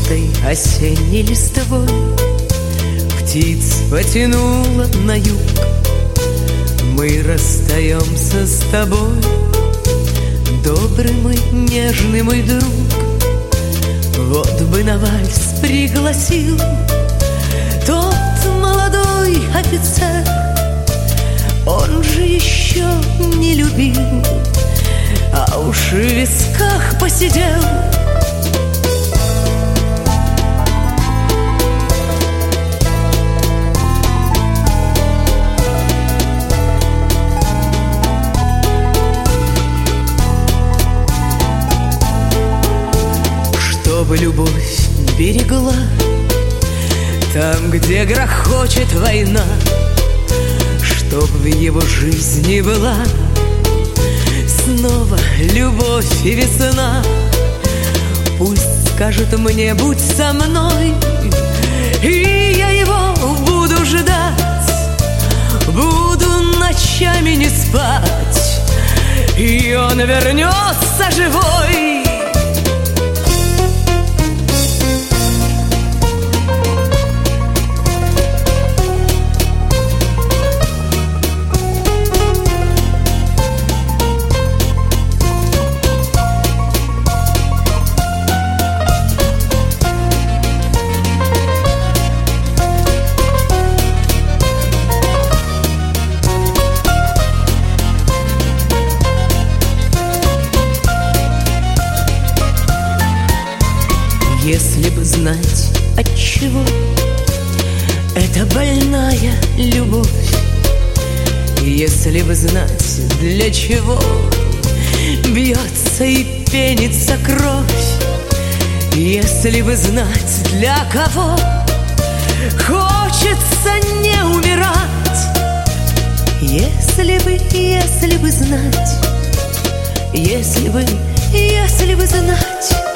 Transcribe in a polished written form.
желтой осенней листвой птиц потянуло на юг. Мы расстаемся с тобой, добрый мой, нежный мой друг. Вот бы на вальс пригласил тот молодой офицер, он же еще не любил, а уж в висках посидел. Чтобы любовь берегла там, где грохочет война, чтоб в его жизни была снова любовь и весна. Пусть скажет мне: будь со мной, и я его буду ждать, буду ночами не спать, и он вернется живой. Если бы знать, отчего эта больная любовь, если бы знать, для чего бьется и пенится кровь, если бы знать, для кого хочется не умирать, если бы знать, если бы знать.